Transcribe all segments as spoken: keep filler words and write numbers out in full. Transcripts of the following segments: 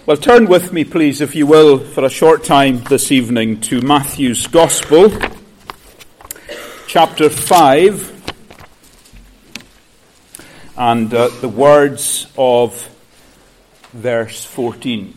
Well, turn with me, please, if you will, for a short time this evening to Matthew's Gospel, chapter five, and uh, the words of verse fourteen.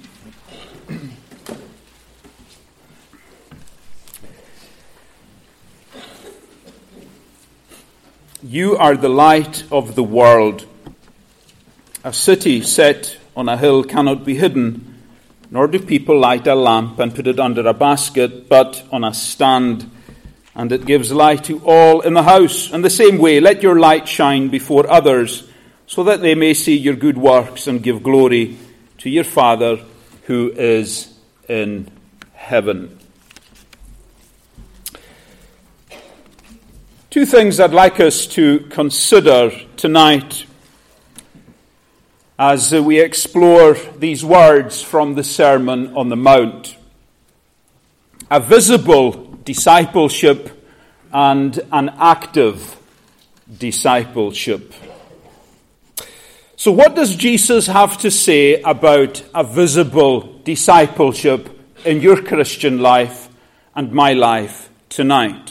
You are the light of the world. A city set on a hill cannot be hidden, nor do people light a lamp and put it under a basket, but on a stand, and it gives light to all in the house. In the same way, let your light shine before others, so that they may see your good works and give glory to your Father who is in heaven. Two things I'd like us to consider tonight as we explore these words from the Sermon on the Mount. A visible discipleship and an active discipleship. So what does Jesus have to say about a visible discipleship in your Christian life and my life tonight?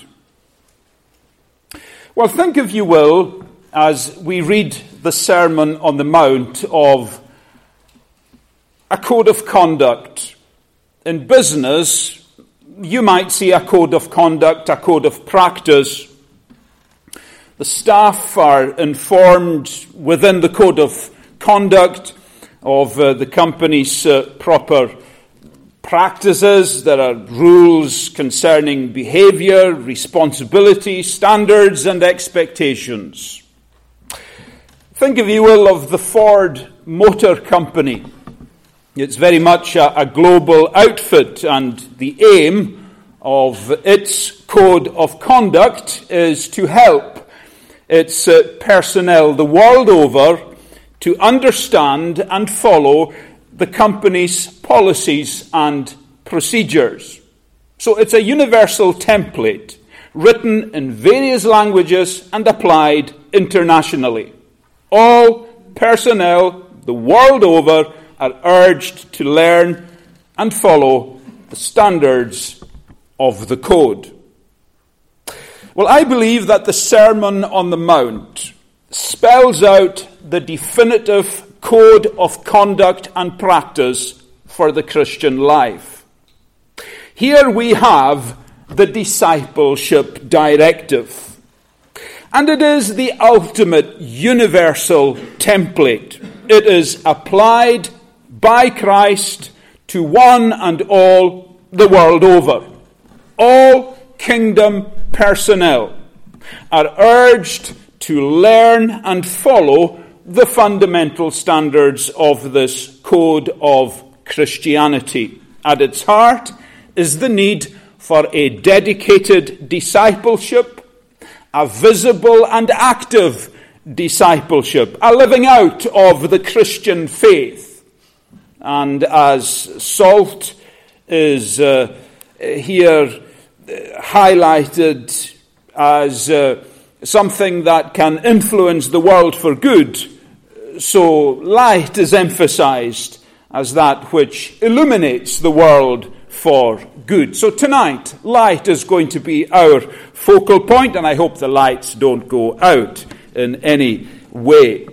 Well, think, if you will, as we read the Sermon on the Mount, of a code of conduct. In business, you might see a code of conduct, a code of practice. The staff are informed within the code of conduct of uh, the company's uh, proper practices. There are rules concerning behavior, responsibility, standards, and expectations. Think, if you will, of the Ford Motor Company. It's very much a, a global outfit, and the aim of its code of conduct is to help its uh, personnel the world over to understand and follow the company's policies and procedures. So it's a universal template written in various languages and applied internationally. All personnel the world over are urged to learn and follow the standards of the code. Well, I believe that the Sermon on the Mount spells out the definitive code of conduct and practice for the Christian life. Here we have the discipleship directive. And it is the ultimate universal template. It is applied by Christ to one and all the world over. All kingdom personnel are urged to learn and follow the fundamental standards of this code of Christianity. At its heart is the need for a dedicated discipleship, a visible and active discipleship, a living out of the Christian faith. And as salt is uh, here highlighted as uh, something that can influence the world for good, so light is emphasized as that which illuminates the world for good. So tonight, light is going to be our focal point, and I hope the lights don't go out in any way.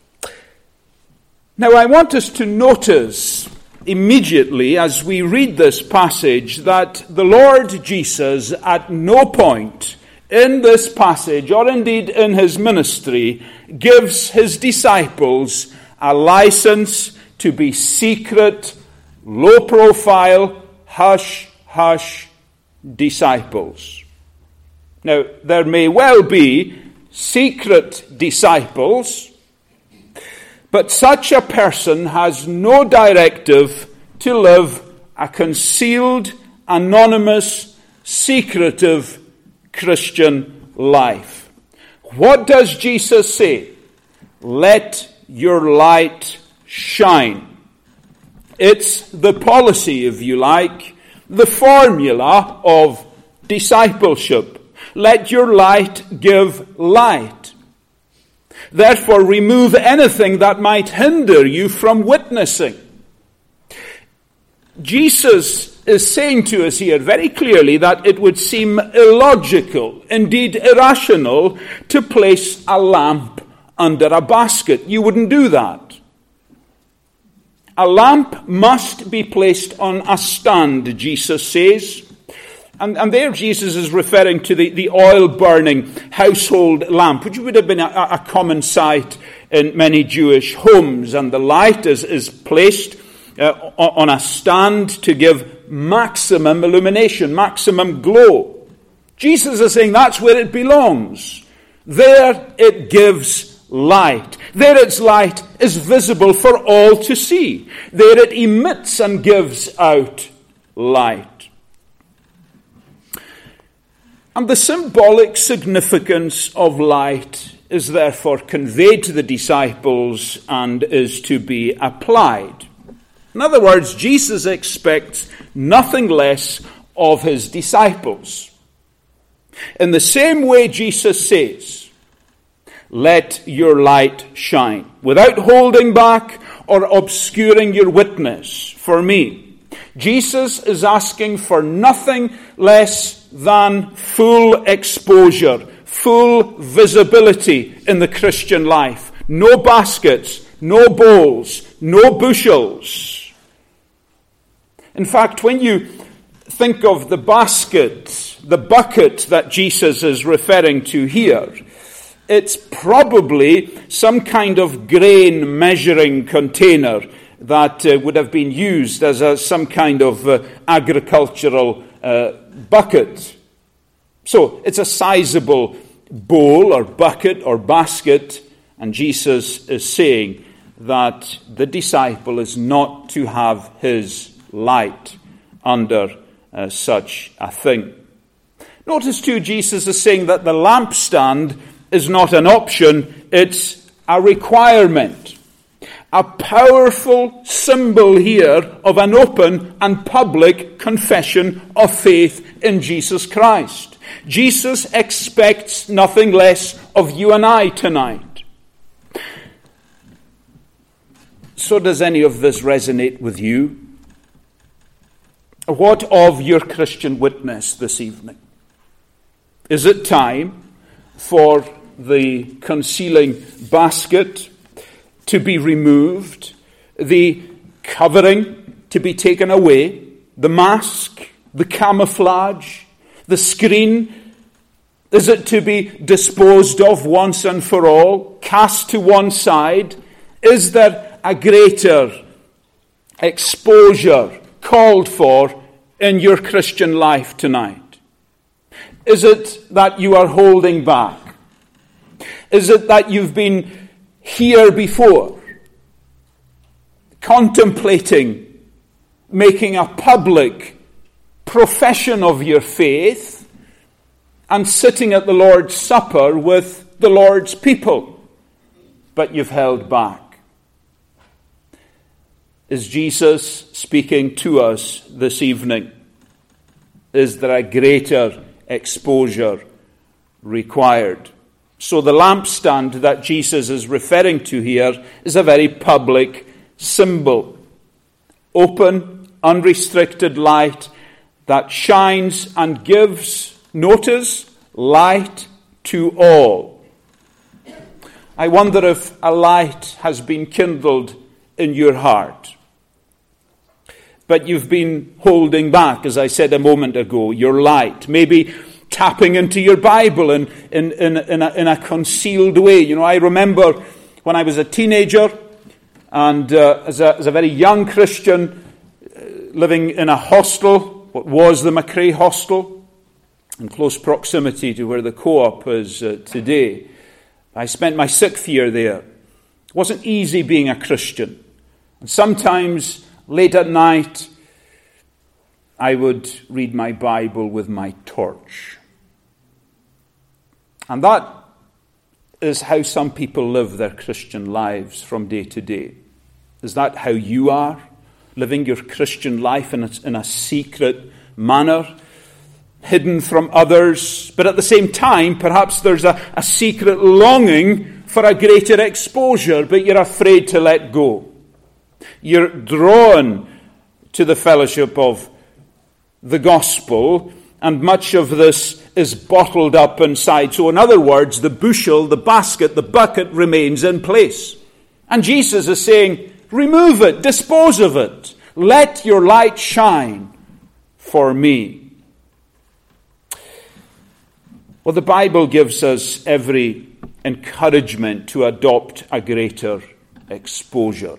Now, I want us to notice immediately as we read this passage that the Lord Jesus at no point in this passage, or indeed in his ministry, gives his disciples a license to be secret, low profile, hush, hush disciples. Now, there may well be secret disciples, but such a person has no directive to live a concealed, anonymous, secretive Christian life. What does Jesus say? Let your light shine. It's the policy, if you like, the formula of discipleship. Let your light give light. Therefore, remove anything that might hinder you from witnessing. Jesus is saying to us here very clearly that it would seem illogical, indeed irrational, to place a lamp under a basket. You wouldn't do that. A lamp must be placed on a stand, Jesus says. And, and there Jesus is referring to the, the oil-burning household lamp, which would have been a, a common sight in many Jewish homes. And the light is, is placed uh, on a stand to give maximum illumination, maximum glow. Jesus is saying that's where it belongs. There it gives light. There its light is visible for all to see. There it emits and gives out light. And the symbolic significance of light is therefore conveyed to the disciples and is to be applied. In other words, Jesus expects nothing less of his disciples. In the same way Jesus says, "Let your light shine," without holding back or obscuring your witness for me. Jesus is asking for nothing less than full exposure, full visibility in the Christian life. No baskets, no bowls, no bushels. In fact, when you think of the basket, the bucket that Jesus is referring to here, it's probably some kind of grain measuring container that uh, would have been used as a, some kind of uh, agricultural uh, bucket. So it's a sizable bowl or bucket or basket, and Jesus is saying that the disciple is not to have his light under uh, such a thing. Notice too, Jesus is saying that the lampstand is not an option, it's a requirement. A powerful symbol here of an open and public confession of faith in Jesus Christ. Jesus expects nothing less of you and I tonight. So does any of this resonate with you? What of your Christian witness this evening? Is it time for the concealing basket to be removed, the covering to be taken away, the mask, the camouflage, the screen? Is it to be disposed of once and for all, cast to one side? Is there a greater exposure called for in your Christian life tonight? Is it that you are holding back? Is it that you've been here before, contemplating making a public profession of your faith and sitting at the Lord's Supper with the Lord's people, but you've held back? Is Jesus speaking to us this evening? Is there a greater exposure required? So the lampstand that Jesus is referring to here is a very public symbol. Open, unrestricted light that shines and gives, notice, light to all. I wonder if a light has been kindled in your heart, but you've been holding back, as I said a moment ago, your light. Maybe tapping into your Bible in, in, in, in, a, in a concealed way. You know, I remember when I was a teenager and uh, as, a, as a very young Christian uh, living in a hostel, what was the McRae Hostel, in close proximity to where the Co-op is uh, today. I spent my sixth year there. It wasn't easy being a Christian. And sometimes late at night, I would read my Bible with my torch. And that is how some people live their Christian lives from day to day. Is that how you are? Living your Christian life in a, in a secret manner, hidden from others, but at the same time, perhaps there's a, a secret longing for a greater exposure, but you're afraid to let go. You're drawn to the fellowship of the gospel, and much of this is bottled up inside. So in other words, the bushel, the basket, the bucket remains in place. And Jesus is saying, remove it, dispose of it. Let your light shine for me. Well, the Bible gives us every encouragement to adopt a greater exposure.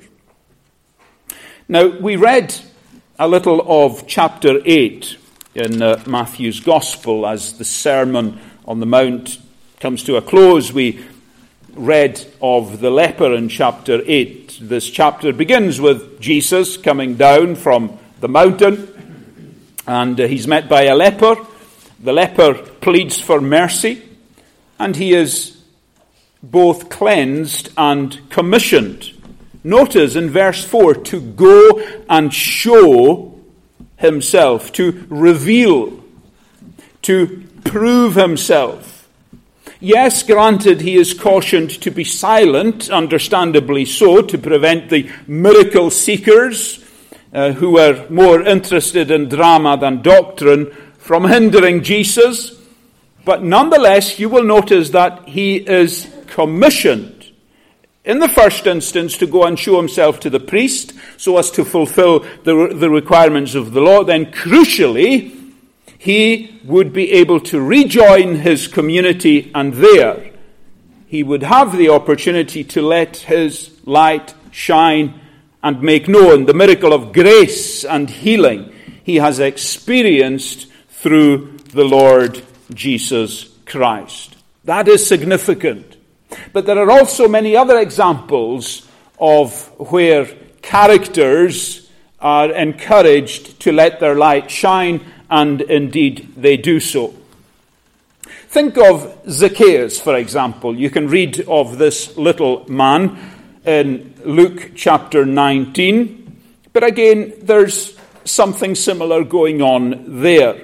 Now, we read a little of chapter eight in uh, Matthew's Gospel as the Sermon on the Mount comes to a close. We read of the leper in chapter eight. This chapter begins with Jesus coming down from the mountain, and uh, he's met by a leper. The leper pleads for mercy, and he is both cleansed and commissioned. Notice in verse four, to go and show himself, to reveal, to prove himself. Yes, granted, he is cautioned to be silent, understandably so, to prevent the miracle seekers uh, who are more interested in drama than doctrine from hindering Jesus. But nonetheless, you will notice that he is commissioned, in the first instance, to go and show himself to the priest so as to fulfill the, the requirements of the law. Then, crucially, he would be able to rejoin his community, and there he would have the opportunity to let his light shine and make known the miracle of grace and healing he has experienced through the Lord Jesus Christ. That is significant. But there are also many other examples of where characters are encouraged to let their light shine, and indeed they do so. Think of Zacchaeus, for example. You can read of this little man in Luke chapter nineteen. But again, there's something similar going on there.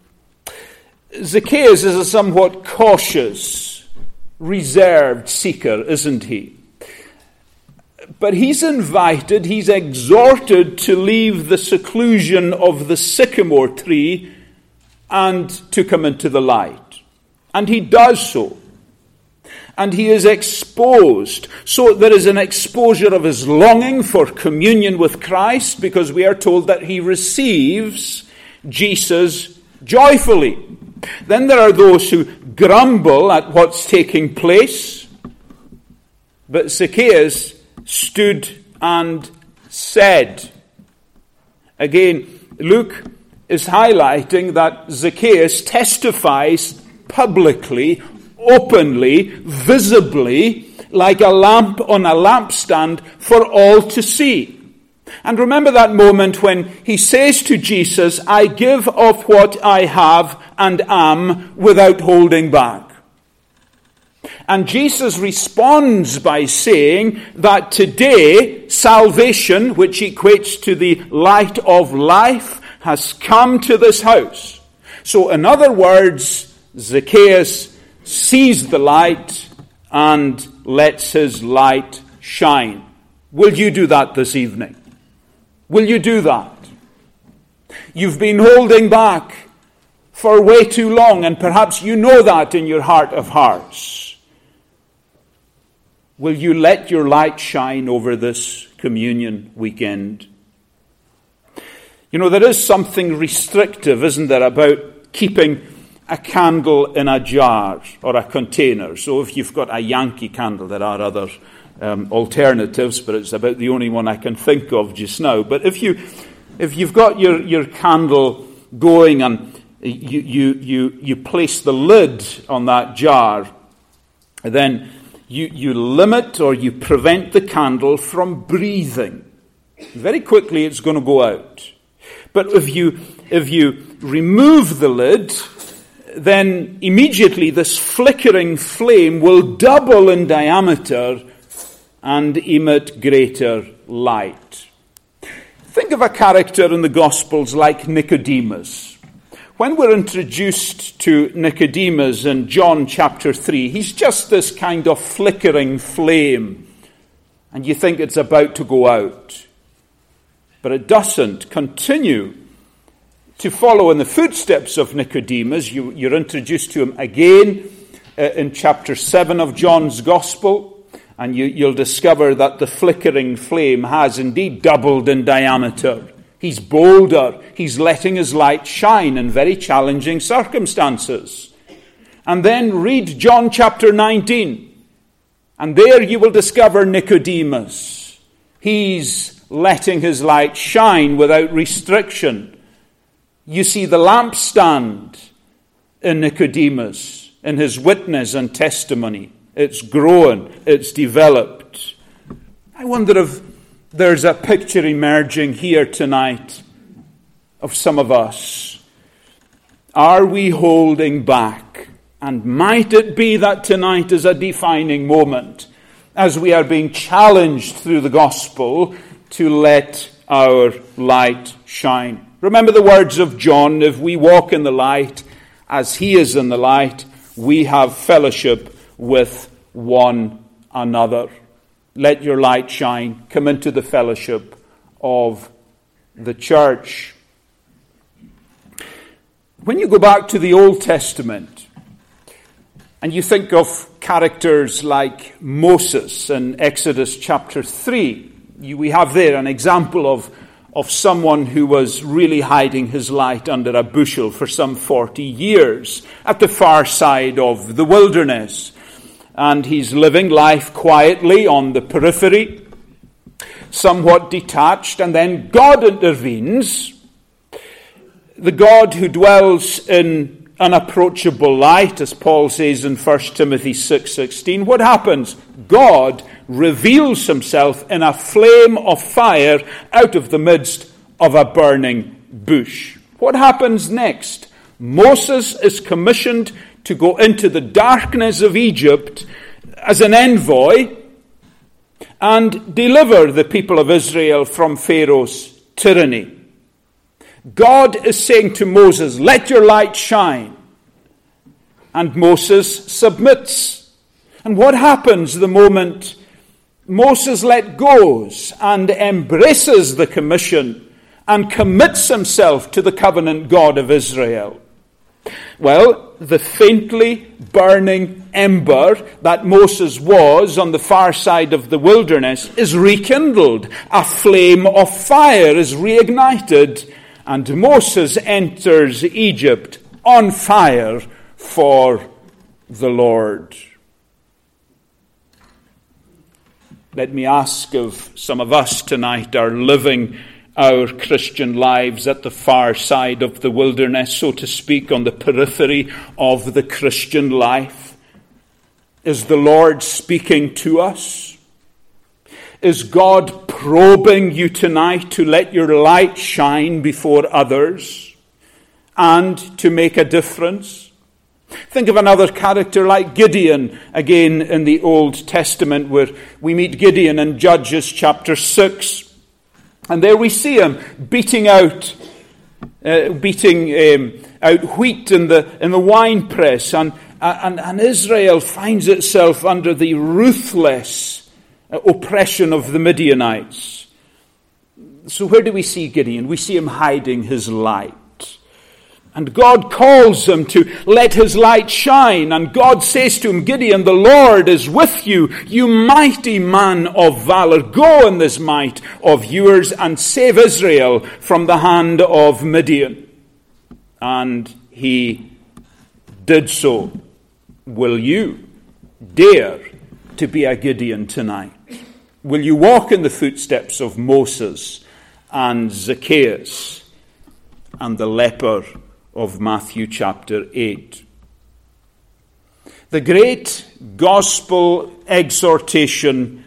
Zacchaeus is a somewhat cautious, reserved seeker, isn't he? But he's invited, he's exhorted to leave the seclusion of the sycamore tree and to come into the light. And he does so. And he is exposed. So there is an exposure of his longing for communion with Christ, because we are told that he receives Jesus joyfully. Then there are those who grumble at what's taking place. But Zacchaeus stood and said. Again, Luke is highlighting that Zacchaeus testifies publicly, openly, visibly, like a lamp on a lampstand for all to see. And remember that moment when he says to Jesus, I give of what I have and am without holding back. And Jesus responds by saying that today salvation, which equates to the light of life, has come to this house. So in other words, Zacchaeus sees the light and lets his light shine. Will you do that this evening? Will you do that? You've been holding back for way too long, and perhaps you know that in your heart of hearts. Will you let your light shine over this communion weekend? You know, there is something restrictive, isn't there, about keeping a candle in a jar or a container. So if you've got a Yankee candle, there are other um, alternatives, but it's about the only one I can think of just now. But if you, if you've got your, your candle going and you, you, you, you place the lid on that jar, then you, you limit or you prevent the candle from breathing. Very quickly it's going to go out. But if you, if you remove the lid, then immediately this flickering flame will double in diameter and emit greater light. Think of a character in the Gospels like Nicodemus. When we're introduced to Nicodemus in John chapter three, he's just this kind of flickering flame, and you think it's about to go out. But it doesn't continue to follow in the footsteps of Nicodemus. You, you're introduced to him again uh, in chapter seven of John's Gospel, and you, you'll discover that the flickering flame has indeed doubled in diameter. He's bolder. He's letting his light shine in very challenging circumstances. And then read John chapter nineteen, and there you will discover Nicodemus. He's letting his light shine without restriction. You see the lampstand in Nicodemus, in his witness and testimony. It's grown, it's developed. I wonder if there's a picture emerging here tonight of some of us. Are we holding back? And might it be that tonight is a defining moment as we are being challenged through the gospel to let our light shine. Remember the words of John, if we walk in the light as he is in the light, we have fellowship with one another. Let your light shine. Come into the fellowship of the church. When you go back to the Old Testament and you think of characters like Moses in Exodus chapter three, you, we have there an example of of someone who was really hiding his light under a bushel for some forty years at the far side of the wilderness. And he's living life quietly on the periphery, somewhat detached, and then God intervenes. The God who dwells in unapproachable light, as Paul says in First Timothy six sixteen. What happens? God reveals himself in a flame of fire out of the midst of a burning bush. What happens next? Moses is commissioned to go into the darkness of Egypt as an envoy and deliver the people of Israel from Pharaoh's tyranny. God is saying to Moses, let your light shine. And Moses submits. And what happens the moment Moses let go and embraces the commission and commits himself to the covenant God of Israel? Well, the faintly burning ember that Moses was on the far side of the wilderness is rekindled. A flame of fire is reignited, and Moses enters Egypt on fire for the Lord. Let me ask if some of us tonight are living our Christian lives at the far side of the wilderness, so to speak, on the periphery of the Christian life. Is the Lord speaking to us? Is God probing you tonight to let your light shine before others and to make a difference? Think of another character like Gideon, again in the Old Testament, where we meet Gideon in Judges chapter six. And there we see him beating out, uh, beating um, out wheat in the in the winepress, and, and and Israel finds itself under the ruthless uh, oppression of the Midianites. So where do we see Gideon? We see him hiding his light. And God calls him to let his light shine. And God says to him, Gideon, the Lord is with you, you mighty man of valor. Go in this might of yours and save Israel from the hand of Midian. And he did so. Will you dare to be a Gideon tonight? Will you walk in the footsteps of Moses and Zacchaeus and the leper of Matthew chapter eight? The great gospel exhortation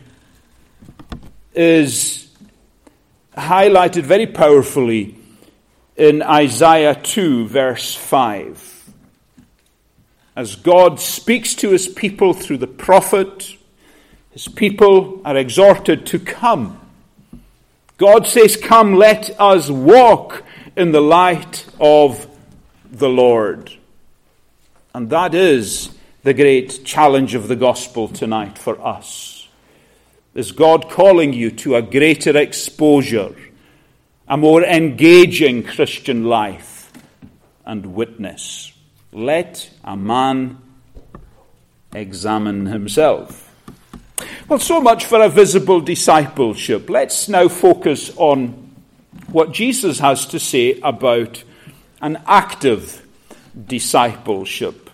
is highlighted very powerfully in Isaiah two, verse five. As God speaks to his people through the prophet, his people are exhorted to come. God says, come, let us walk in the light of the Lord. And that is the great challenge of the gospel tonight for us. Is God calling you to a greater exposure a more engaging Christian life and witness. Let a man examine himself. Well, so much for a visible discipleship. Let's now focus on what Jesus has to say about an active discipleship.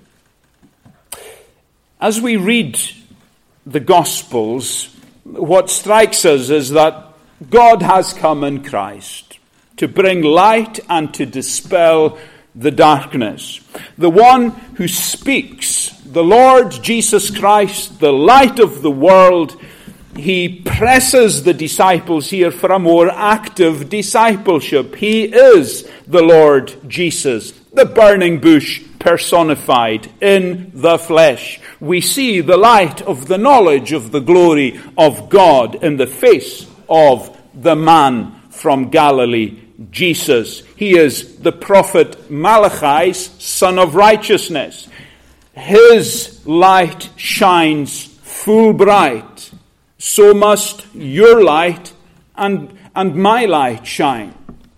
As we read the Gospels, what strikes us is that God has come in Christ to bring light and to dispel the darkness. The one who speaks, the Lord Jesus Christ, the light of the world, he presses the disciples here for a more active discipleship. He is the Lord Jesus, the burning bush personified in the flesh. We see the light of the knowledge of the glory of God in the face of the man from Galilee, Jesus. He is the prophet Malachi's son of righteousness. His light shines full bright. So must your light and, and my light shine,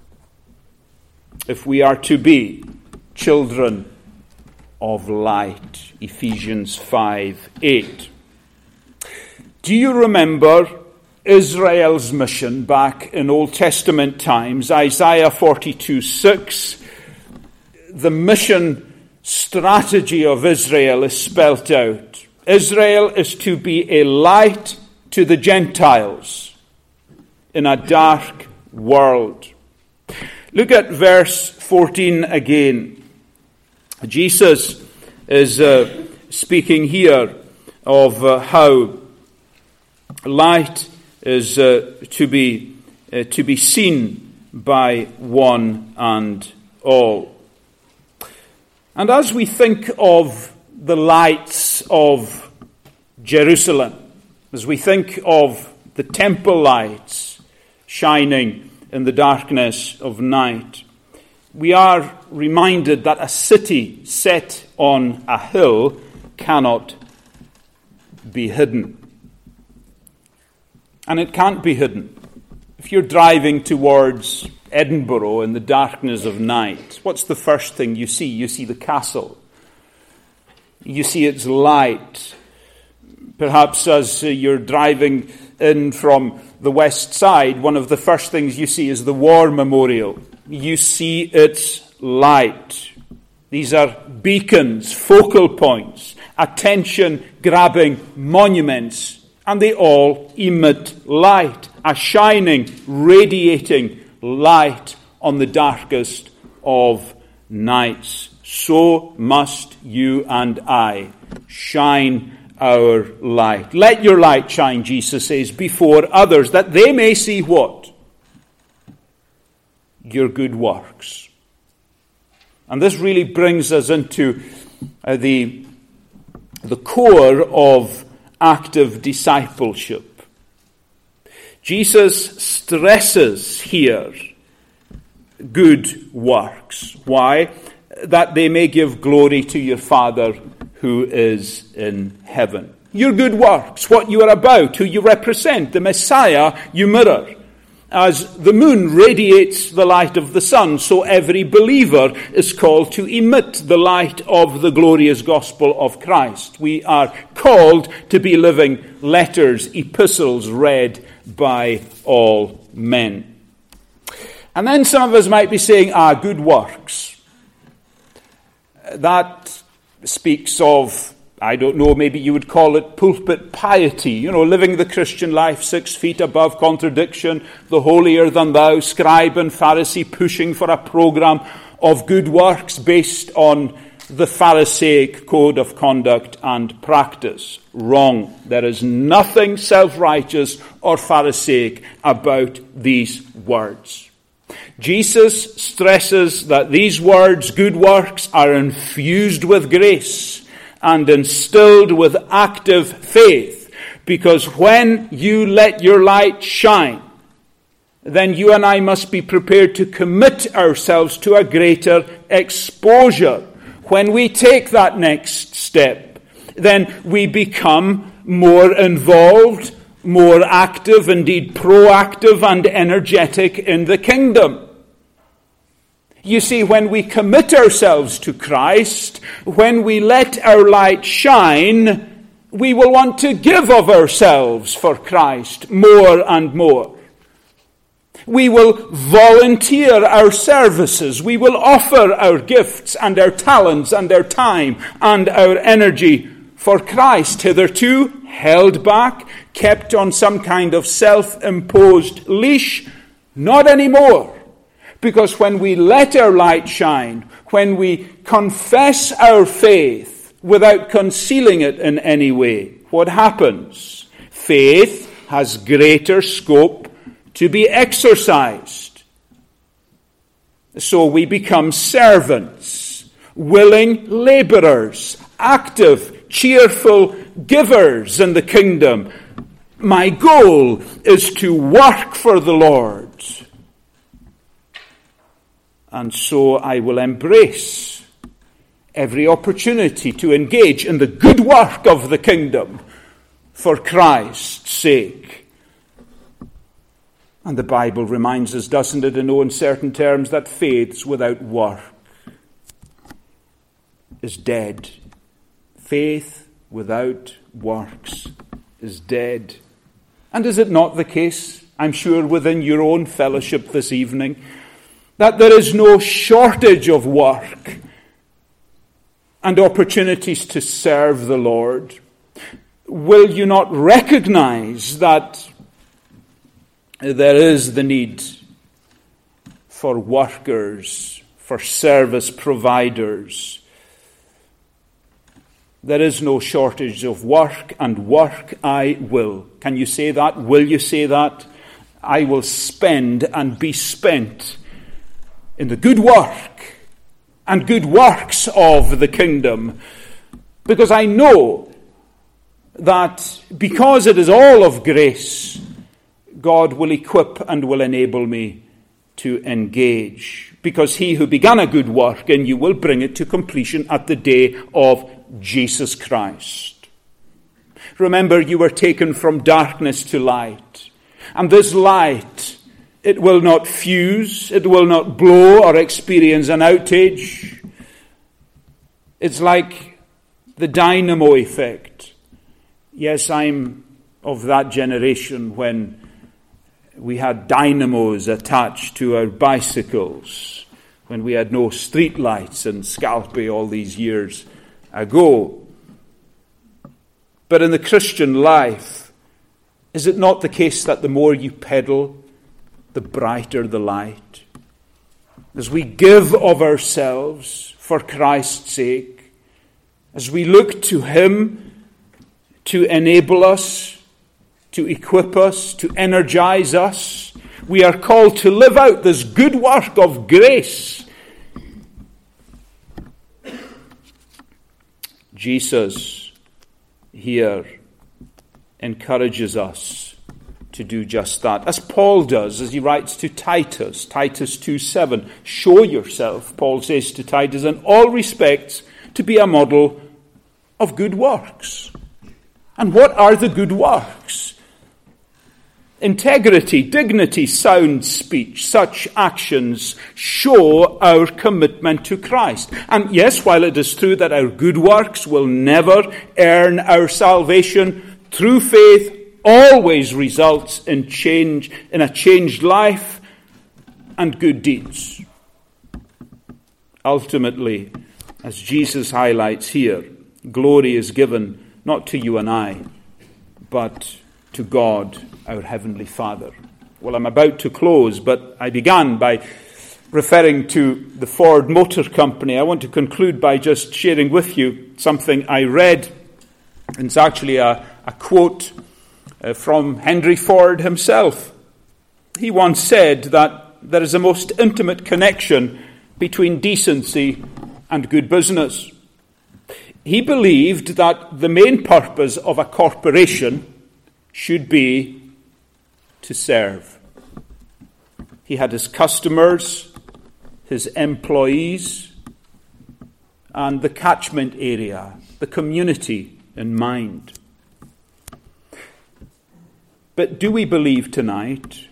if we are to be children of light. Ephesians five eight. Do you remember Israel's mission back in Old Testament times? Isaiah forty-two six. The mission strategy of Israel is spelt out. Israel is to be a light to the Gentiles in a dark world. Look at verse fourteen again. Jesus is uh, speaking here of uh, how light is uh, to be uh, to be seen by one and all. And as we think of the lights of Jerusalem, as we think of the temple lights shining in the darkness of night, we are reminded that a city set on a hill cannot be hidden. And it can't be hidden. If you're driving towards Edinburgh in the darkness of night, what's the first thing you see? You see the castle. You see its light. Perhaps as you're driving in from the west side, one of the first things you see is the War Memorial. You see its light. These are beacons, focal points, attention-grabbing monuments, and they all emit light, a shining, radiating light on the darkest of nights. So must you and I shine our light. Let your light shine, Jesus says, before others, that they may see what? Your good works. And this really brings us into uh, the, the core of active discipleship. Jesus stresses here good works. Why? That they may give glory to your Father who is in heaven. Your good works, what you are about, who you represent, the Messiah you mirror. As the moon radiates the light of the sun, so every believer is called to emit the light of the glorious gospel of Christ. We are called to be living letters, epistles read by all men. And then some of us might be saying, ah, good works. That speaks of, I don't know, maybe you would call it pulpit piety. You know, living the Christian life six feet above contradiction, the holier than thou, scribe and Pharisee pushing for a program of good works based on the Pharisaic code of conduct and practice. Wrong. There is nothing self-righteous or Pharisaic about these words. Jesus stresses that these words, good works, are infused with grace and instilled with active faith. Because when you let your light shine, then you and I must be prepared to commit ourselves to a greater exposure. When we take that next step, then we become more involved, more active, indeed proactive and energetic in the kingdom. You see, when we commit ourselves to Christ, when we let our light shine, we will want to give of ourselves for Christ more and more. We will volunteer our services. We will offer our gifts and our talents and our time and our energy for Christ, hitherto held back, kept on some kind of self-imposed leash. Not anymore. Because when we let our light shine, when we confess our faith without concealing it in any way, what happens? Faith has greater scope to be exercised. So we become servants, willing laborers, active, cheerful givers in the kingdom. My goal is to work for the Lord. And so I will embrace every opportunity to engage in the good work of the kingdom for Christ's sake. And the Bible reminds us, doesn't it, in no uncertain terms, that faith without work is dead. Faith without works is dead. And is it not the case, I'm sure, within your own fellowship this evening, that there is no shortage of work and opportunities to serve the Lord? Will you not recognize that there is the need for workers, for service providers? There is no shortage of work, and work I will. Can you say that? Will you say that? I will spend and be spent in the good work and good works of the kingdom, because I know that because it is all of grace, God will equip and will enable me to engage, because he who began a good work in you will bring it to completion at the day of Jesus Christ. Remember, you were taken from darkness to light, and this light, it will not fuse, it will not blow or experience an outage. It's like the dynamo effect. Yes, I'm of that generation when we had dynamos attached to our bicycles, when we had no street lights in Scalpay all these years ago. But in the Christian life, is it not the case that the more you pedal, the brighter the light? As we give of ourselves for Christ's sake, as we look to him to enable us, to equip us, to energize us, we are called to live out this good work of grace. Jesus here encourages us to do just that, as Paul does, as he writes to Titus, Titus two seven. Show yourself, Paul says to Titus, in all respects to be a model of good works. And what are the good works? Integrity, dignity, sound speech, such actions show our commitment to Christ. And yes, while it is true that our good works will never earn our salvation, true faith always results in change, in a changed life and good deeds. Ultimately, as Jesus highlights here, glory is given not to you and I, but to God, our Heavenly Father. Well, I'm about to close, but I began by referring to the Ford Motor Company. I want to conclude by just sharing with you something I read. It's actually a, a quote uh, from Henry Ford himself. He once said that there is a most intimate connection between decency and good business. He believed that the main purpose of a corporation should be to serve. He had his customers, his employees, and the catchment area, the community in mind. But do we believe tonight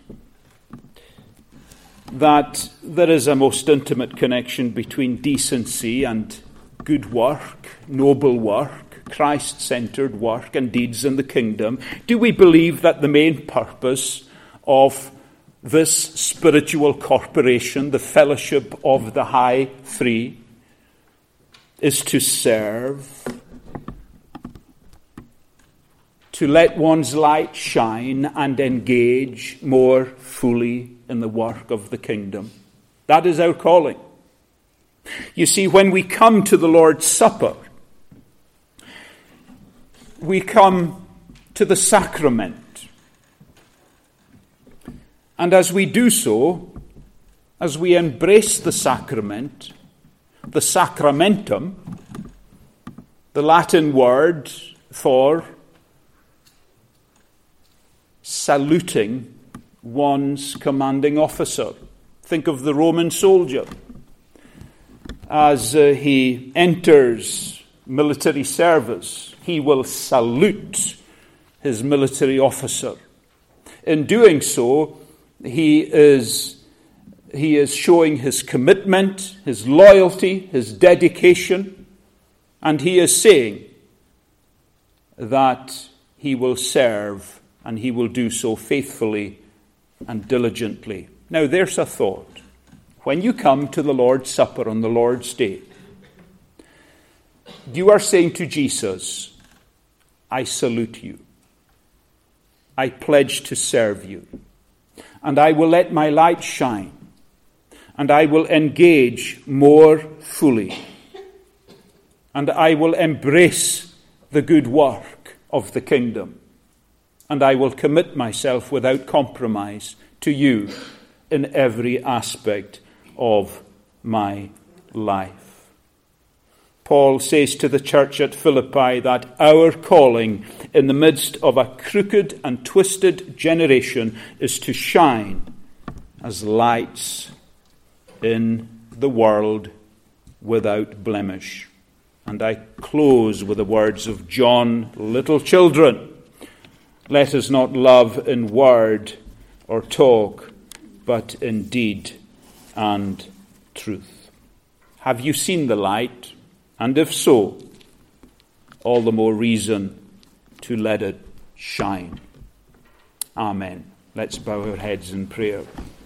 that there is a most intimate connection between decency and good work, noble work, Christ-centered work and deeds in the kingdom? Do we believe that the main purpose of this spiritual corporation, the fellowship of the High Three, is to serve, to let one's light shine and engage more fully in the work of the kingdom? That is our calling. You see, when we come to the Lord's Supper, we come to the sacrament. And as we do so, as we embrace the sacrament, the sacramentum, the Latin word for saluting one's commanding officer. Think of the Roman soldier. As uh, he enters military service, he will salute his military officer. In doing so, he is he is showing his commitment, his loyalty, his dedication, and he is saying that he will serve, and he will do so faithfully and diligently. Now, there's a thought. When you come to the Lord's Supper on the Lord's Day, you are saying to Jesus, I salute you. I pledge to serve you. And I will let my light shine. And I will engage more fully. And I will embrace the good work of the kingdom. And I will commit myself without compromise to you in every aspect of my life. Paul says to the church at Philippi that our calling in the midst of a crooked and twisted generation is to shine as lights in the world without blemish. And I close with the words of John: little children, let us not love in word or talk, but in deed and truth. Have you seen the light? And if so, all the more reason to let it shine. Amen. Let's bow our heads in prayer.